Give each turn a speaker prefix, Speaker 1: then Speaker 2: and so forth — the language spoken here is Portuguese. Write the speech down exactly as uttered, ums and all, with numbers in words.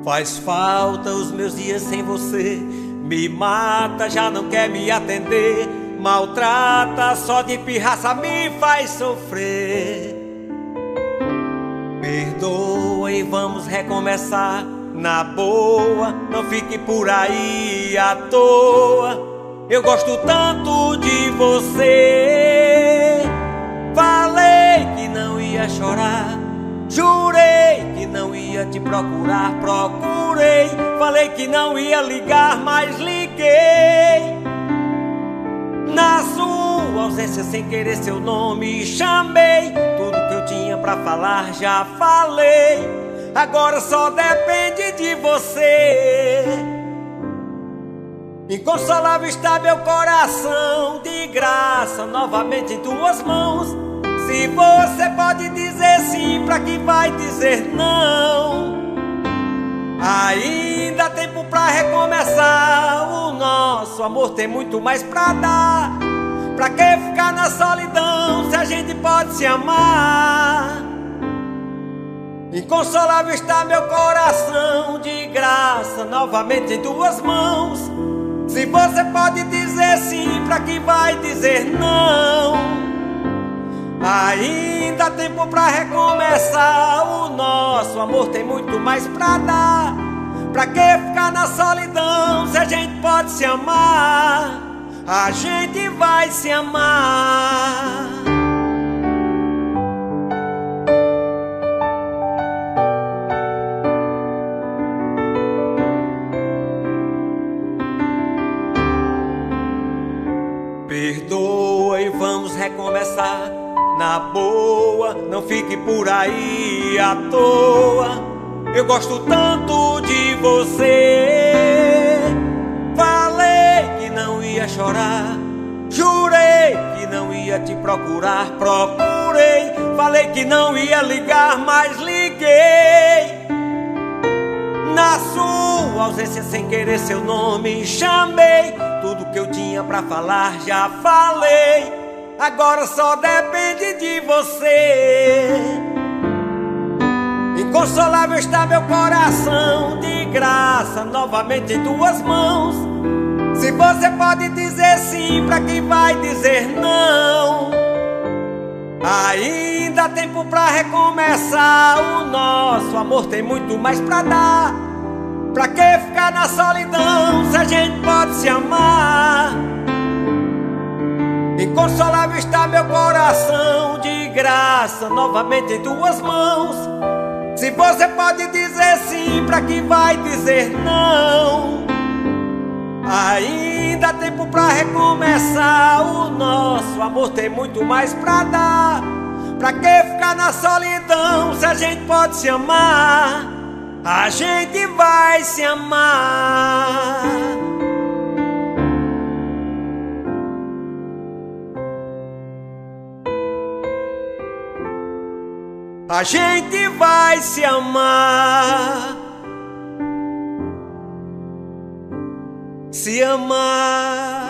Speaker 1: Faz falta os meus dias sem você, me mata, já não quer me atender, maltrata, só de pirraça me faz sofrer. Perdoa e vamos recomeçar na boa, não fique por aí à toa. Eu gosto tanto de você. Falei que não ia chorar, jurei que não ia te procurar, procurei. Falei que não ia ligar, mas liguei. Na sua ausência, sem querer seu nome, chamei. Tudo que eu tinha pra falar já falei. Agora só depende de você. Inconsolável está meu coração, de graça novamente em tuas mãos. Se você pode dizer sim, pra que vai dizer não? Ainda há tempo pra recomeçar, o nosso amor tem muito mais pra dar. Pra que ficar na solidão se a gente pode se amar? Inconsolável está meu coração, de graça novamente em tuas mãos. Se você pode dizer sim, pra que vai dizer não? Ainda há tempo pra recomeçar, o nosso amor tem muito mais pra dar. Pra que ficar na solidão se a gente pode se amar? A gente vai se amar. Perdoa e vamos recomeçar na boa, não fique por aí à toa. Eu gosto tanto de você. Falei que não ia chorar, jurei que não ia te procurar, procurei. Falei que não ia ligar, mas liguei. Na sua ausência, sem querer seu nome, chamei. Tudo que eu tinha pra falar já falei. Agora só depende de você. Inconsolável está meu coração, de graça novamente em tuas mãos. Se você pode dizer sim, pra que vai dizer não? Ainda há tempo pra recomeçar, o nosso amor tem muito mais pra dar. Pra que ficar na solidão se a gente pode se amar? Inconsolável está meu coração, de graça novamente em tuas mãos. Se você pode dizer sim, pra que vai dizer não? Ainda há tempo pra recomeçar, o nosso amor tem muito mais pra dar. Pra que ficar na solidão se a gente pode se amar? A gente vai se amar. A gente vai se amar. Se amar.